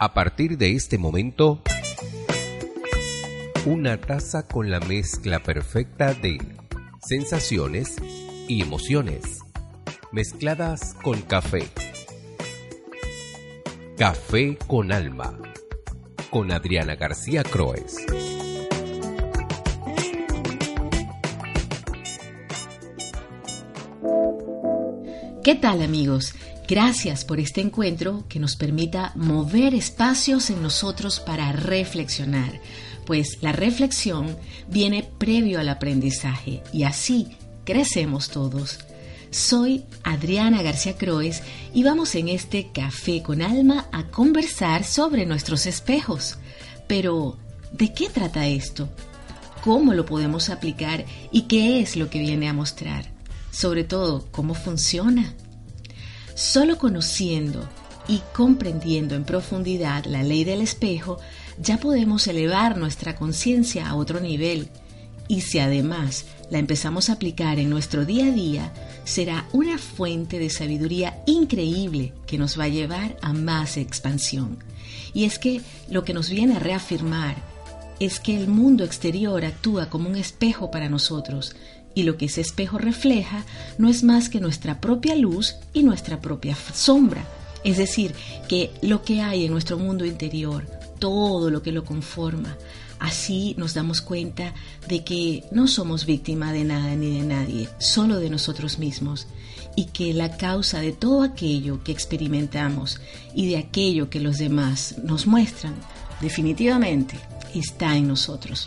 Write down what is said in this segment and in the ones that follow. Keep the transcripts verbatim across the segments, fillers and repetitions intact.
A partir de este momento, una taza con la mezcla perfecta de sensaciones y emociones, mezcladas con café. Café con alma, con Adriana García Croes. ¿Qué tal, amigos? Gracias por este encuentro que nos permita mover espacios en nosotros para reflexionar, pues la reflexión viene previo al aprendizaje y así crecemos todos. Soy Adriana García Croes y vamos en este Café con Alma a conversar sobre nuestros espejos. Pero, ¿de qué trata esto? ¿Cómo lo podemos aplicar y qué es lo que viene a mostrar? Sobre todo, ¿cómo funciona? Solo conociendo y comprendiendo en profundidad la ley del espejo, ya podemos elevar nuestra conciencia a otro nivel. Y si además la empezamos a aplicar en nuestro día a día, será una fuente de sabiduría increíble que nos va a llevar a más expansión. Y es que lo que nos viene a reafirmar es que el mundo exterior actúa como un espejo para nosotros, y lo que ese espejo refleja no es más que nuestra propia luz y nuestra propia sombra. Es decir, que lo que hay en nuestro mundo interior, todo lo que lo conforma, así nos damos cuenta de que no somos víctima de nada ni de nadie, solo de nosotros mismos, y que la causa de todo aquello que experimentamos y de aquello que los demás nos muestran, definitivamente está en nosotros.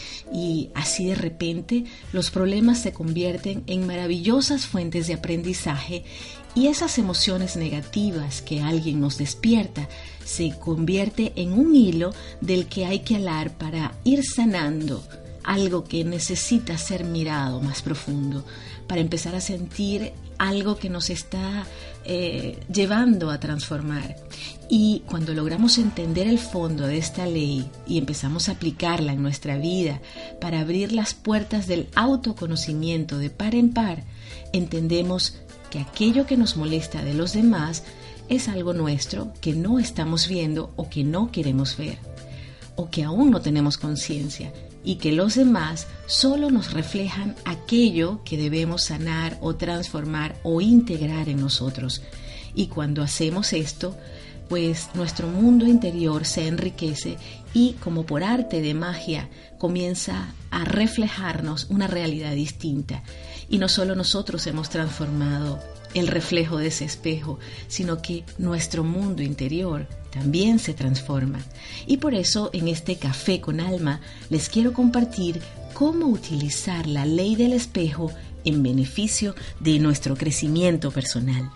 Y así de repente los problemas se convierten en maravillosas fuentes de aprendizaje y esas emociones negativas que alguien nos despierta se convierte en un hilo del que hay que alar para ir sanando algo que necesita ser mirado más profundo, para empezar a sentir algo que nos está eh, llevando a transformar. Y cuando logramos entender el fondo de esta ley y empezamos a aplicarla en nuestra vida para abrir las puertas del autoconocimiento de par en par, entendemos que aquello que nos molesta de los demás es algo nuestro que no estamos viendo o que no queremos ver, o que aún no tenemos conciencia, y que los demás solo nos reflejan aquello que debemos sanar o transformar o integrar en nosotros. Y cuando hacemos esto, pues nuestro mundo interior se enriquece y, como por arte de magia, comienza a reflejarnos una realidad distinta. Y no solo nosotros hemos transformado el reflejo de ese espejo, sino que nuestro mundo interior también se transforma. Y por eso en este Café con Alma les quiero compartir cómo utilizar la ley del espejo en beneficio de nuestro crecimiento personal.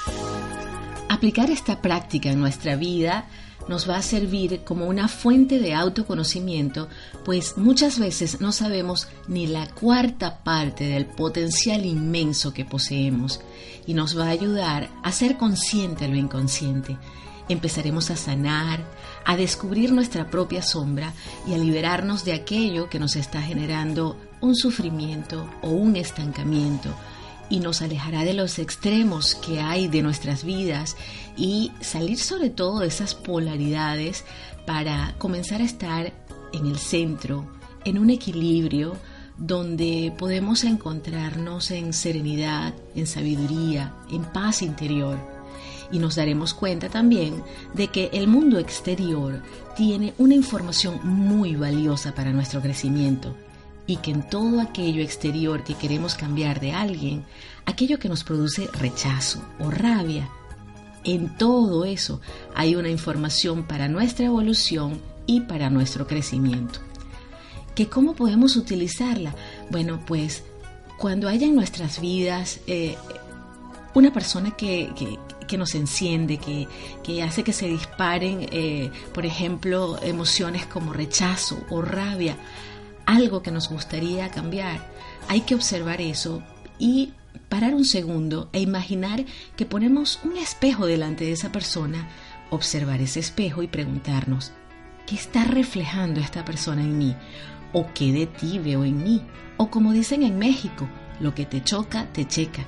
Aplicar esta práctica en nuestra vida nos va a servir como una fuente de autoconocimiento, pues muchas veces no sabemos ni la cuarta parte del potencial inmenso que poseemos, y nos va a ayudar a ser consciente de lo inconsciente. Empezaremos a sanar, a descubrir nuestra propia sombra y a liberarnos de aquello que nos está generando un sufrimiento o un estancamiento, y nos alejará de los extremos que hay de nuestras vidas y salir sobre todo de esas polaridades para comenzar a estar en el centro, en un equilibrio donde podemos encontrarnos en serenidad, en sabiduría, en paz interior. Y nos daremos cuenta también de que el mundo exterior tiene una información muy valiosa para nuestro crecimiento, y que en todo aquello exterior que queremos cambiar de alguien, aquello que nos produce rechazo o rabia, en todo eso hay una información para nuestra evolución y para nuestro crecimiento. ¿Que cómo podemos utilizarla? Bueno, pues cuando haya en nuestras vidas eh, una persona que, que, que nos enciende, que, que hace que se disparen, eh, por ejemplo, emociones como rechazo o rabia, algo que nos gustaría cambiar, hay que observar eso y parar un segundo e imaginar que ponemos un espejo delante de esa persona, observar ese espejo y preguntarnos, ¿qué está reflejando esta persona en mí? ¿O qué de ti veo en mí? O como dicen en México, lo que te choca, te checa.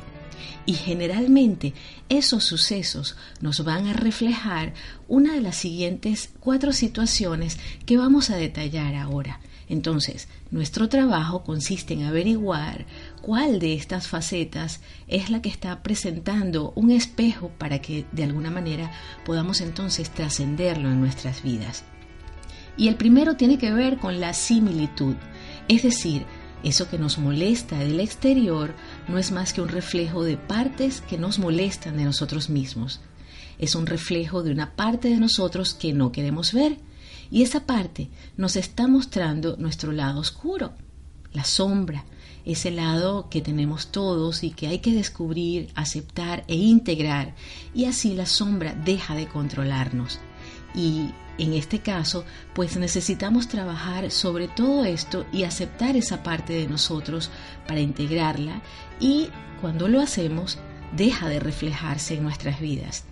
Y generalmente esos sucesos nos van a reflejar una de las siguientes cuatro situaciones que vamos a detallar ahora. Entonces, nuestro trabajo consiste en averiguar cuál de estas facetas es la que está presentando un espejo para que de alguna manera podamos entonces trascenderlo en nuestras vidas. Y el primero tiene que ver con la similitud, es decir, eso que nos molesta del exterior no es más que un reflejo de partes que nos molestan de nosotros mismos. Es un reflejo de una parte de nosotros que no queremos ver. Y esa parte nos está mostrando nuestro lado oscuro, la sombra, ese lado que tenemos todos y que hay que descubrir, aceptar e integrar. Y así la sombra deja de controlarnos. Y en este caso, pues necesitamos trabajar sobre todo esto y aceptar esa parte de nosotros para integrarla, y cuando lo hacemos, deja de reflejarse en nuestras vidas.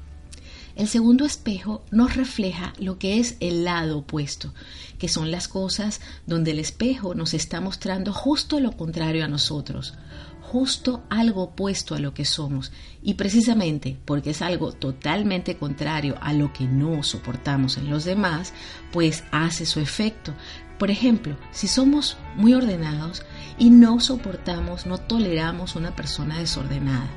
El segundo espejo nos refleja lo que es el lado opuesto, que son las cosas donde el espejo nos está mostrando justo lo contrario a nosotros, justo algo opuesto a lo que somos, y precisamente porque es algo totalmente contrario a lo que no soportamos en los demás, pues hace su efecto. Por ejemplo, si somos muy ordenados y no soportamos, no toleramos una persona desordenada,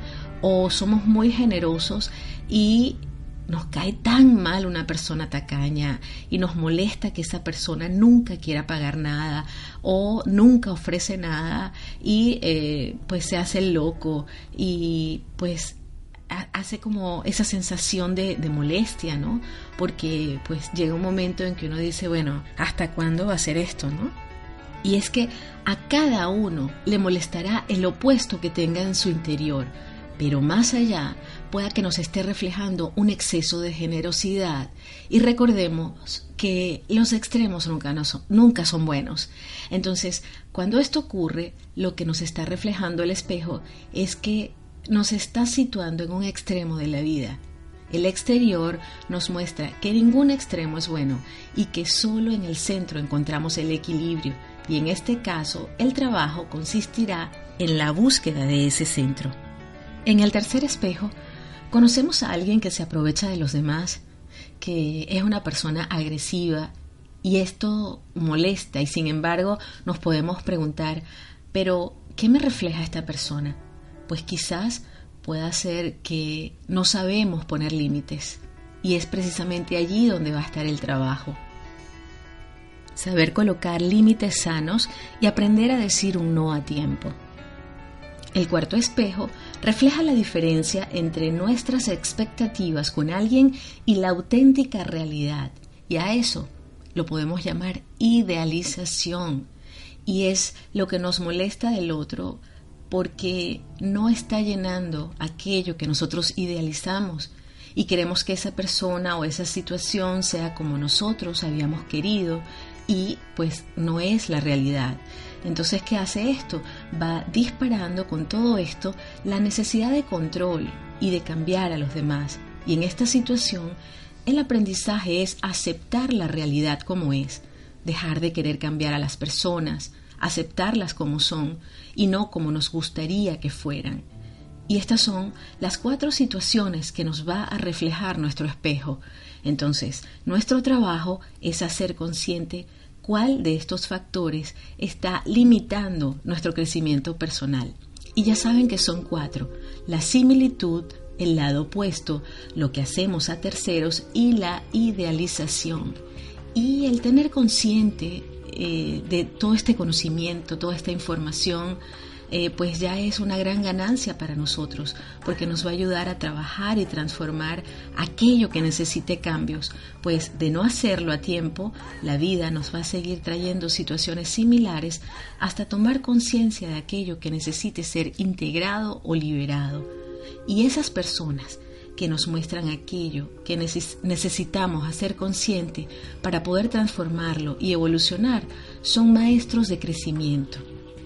o somos muy generosos y nos cae tan mal una persona tacaña y nos molesta que esa persona nunca quiera pagar nada o nunca ofrece nada y eh, pues se hace el loco y pues hace como esa sensación de, de molestia, ¿no? Porque pues llega un momento en que uno dice, bueno, ¿hasta cuándo va a ser esto, no? Y es que a cada uno le molestará el opuesto que tenga en su interior, pero más allá pueda que nos esté reflejando un exceso de generosidad. Y recordemos que los extremos nunca, no son, nunca son buenos. Entonces, cuando esto ocurre, lo que nos está reflejando el espejo es que nos está situando en un extremo de la vida. El exterior nos muestra que ningún extremo es bueno y que solo en el centro encontramos el equilibrio. Y en este caso, el trabajo consistirá en la búsqueda de ese centro. En el tercer espejo, conocemos a alguien que se aprovecha de los demás, que es una persona agresiva, y esto molesta, y sin embargo nos podemos preguntar, ¿pero qué me refleja esta persona? Pues quizás pueda ser que no sabemos poner límites, y es precisamente allí donde va a estar el trabajo. Saber colocar límites sanos y aprender a decir un no a tiempo. El cuarto espejo refleja la diferencia entre nuestras expectativas con alguien y la auténtica realidad. Y a eso lo podemos llamar idealización. Y es lo que nos molesta del otro porque no está llenando aquello que nosotros idealizamos. Y queremos que esa persona o esa situación sea como nosotros habíamos querido y pues no es la realidad. Entonces, ¿qué hace esto? Va disparando con todo esto la necesidad de control y de cambiar a los demás. Y en esta situación, el aprendizaje es aceptar la realidad como es, dejar de querer cambiar a las personas, aceptarlas como son y no como nos gustaría que fueran. Y estas son las cuatro situaciones que nos va a reflejar nuestro espejo. Entonces, nuestro trabajo es hacer consciente cuál de estos factores está limitando nuestro crecimiento personal. Y ya saben que son cuatro: la similitud, el lado opuesto, lo que hacemos a terceros y la idealización. Y el tener consciente eh, de todo este conocimiento, toda esta información, Eh, pues ya es una gran ganancia para nosotros, porque nos va a ayudar a trabajar y transformar aquello que necesite cambios, pues de no hacerlo a tiempo, la vida nos va a seguir trayendo situaciones similares hasta tomar conciencia de aquello que necesite ser integrado o liberado. Y esas personas que nos muestran aquello que neces- necesitamos hacer consciente para poder transformarlo y evolucionar son maestros de crecimiento.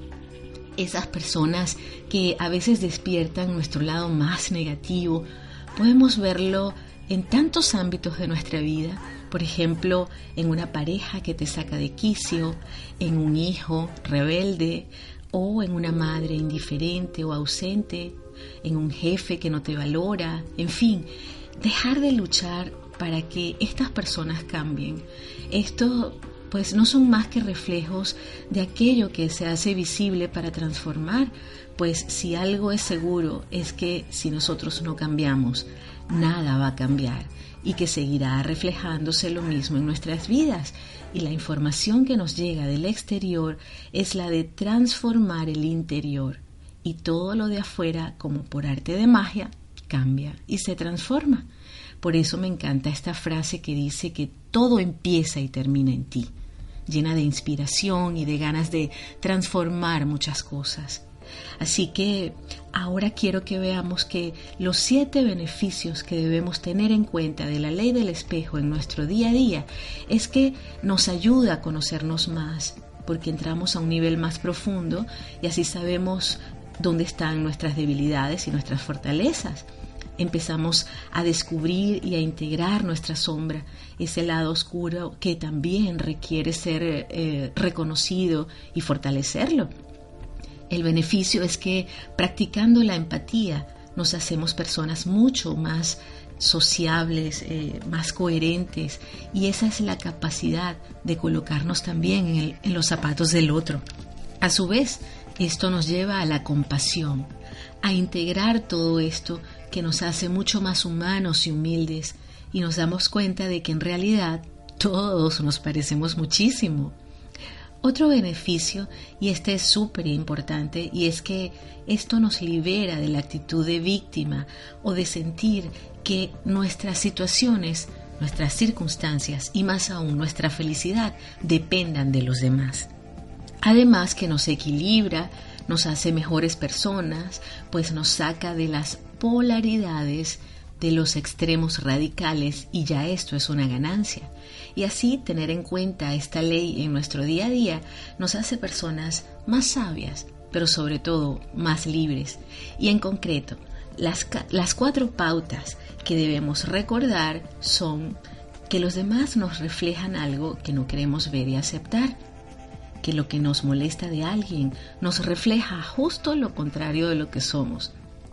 Esas personas que a veces despiertan nuestro lado más negativo, podemos verlo en tantos ámbitos de nuestra vida, por ejemplo, en una pareja que te saca de quicio, en un hijo rebelde o en una madre indiferente o ausente, en un jefe que no te valora, en fin, dejar de luchar para que estas personas cambien. Esto pues no son más que reflejos de aquello que se hace visible para transformar, pues si algo es seguro es que si nosotros no cambiamos, nada va a cambiar y que seguirá reflejándose lo mismo en nuestras vidas. Y la información que nos llega del exterior es la de transformar el interior, y todo lo de afuera, como por arte de magia, cambia y se transforma. Por eso me encanta esta frase que dice que todo empieza y termina en ti, llena de inspiración y de ganas de transformar muchas cosas. Así que ahora quiero que veamos que los siete beneficios que debemos tener en cuenta de la ley del espejo en nuestro día a día es que nos ayuda a conocernos más, porque entramos a un nivel más profundo y así sabemos dónde están nuestras debilidades y nuestras fortalezas. Empezamos a descubrir y a integrar nuestra sombra, ese lado oscuro que también requiere ser eh, reconocido y fortalecerlo. El beneficio es que practicando la empatía nos hacemos personas mucho más sociables, eh, más coherentes, y esa es la capacidad de colocarnos también en, el, en los zapatos del otro. A su vez, esto nos lleva a la compasión, a integrar todo esto que nos hace mucho más humanos y humildes, y nos damos cuenta de que en realidad todos nos parecemos muchísimo. Otro beneficio, y este es súper importante, y es que esto nos libera de la actitud de víctima o de sentir que nuestras situaciones, nuestras circunstancias y más aún nuestra felicidad dependan de los demás. Además que nos equilibra, nos hace mejores personas, pues nos saca de las polaridades, de los extremos radicales, y ya esto es una ganancia. Y así tener en cuenta esta ley en nuestro día a día nos hace personas más sabias, pero sobre todo más libres. Y en concreto, las, las cuatro pautas que debemos recordar son que los demás nos reflejan algo que no queremos ver y aceptar, que lo que nos molesta de alguien nos refleja justo lo contrario de lo que somos,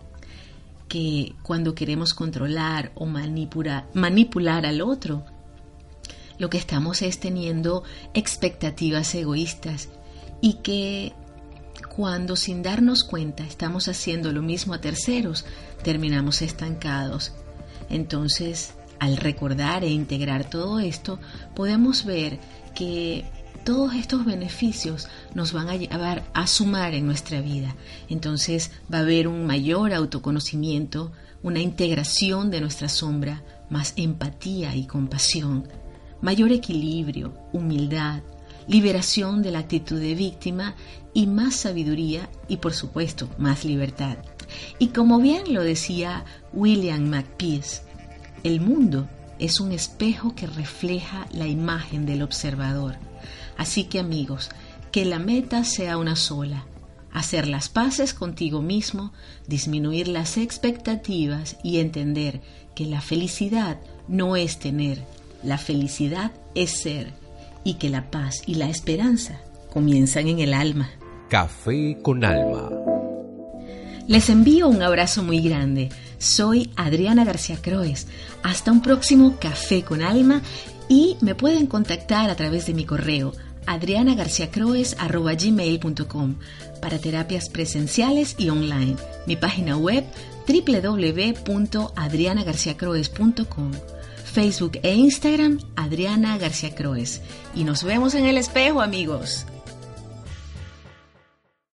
que cuando queremos controlar o manipular, manipular al otro, lo que estamos es teniendo expectativas egoístas, y que cuando sin darnos cuenta estamos haciendo lo mismo a terceros, terminamos estancados. Entonces, al recordar e integrar todo esto, podemos ver que todos estos beneficios nos van a llevar a sumar en nuestra vida. Entonces va a haber un mayor autoconocimiento, una integración de nuestra sombra, más empatía y compasión, mayor equilibrio, humildad, liberación de la actitud de víctima y más sabiduría y, por supuesto, más libertad. Y como bien lo decía William Makepeace, el mundo es un espejo que refleja la imagen del observador. Así que, amigos, que la meta sea una sola: hacer las paces contigo mismo, disminuir las expectativas y entender que la felicidad no es tener, la felicidad es ser, y que la paz y la esperanza comienzan en el alma. Café con Alma. Les envío un abrazo muy grande. Soy Adriana García Croes. Hasta un próximo Café con Alma, y me pueden contactar a través de mi correo adriana garcía croes arroba gmail punto com para terapias presenciales y online. Mi página web doble u doble u doble u punto adriana garcía croes punto com, Facebook e Instagram Adriana García Croes. Y nos vemos en el espejo, amigos.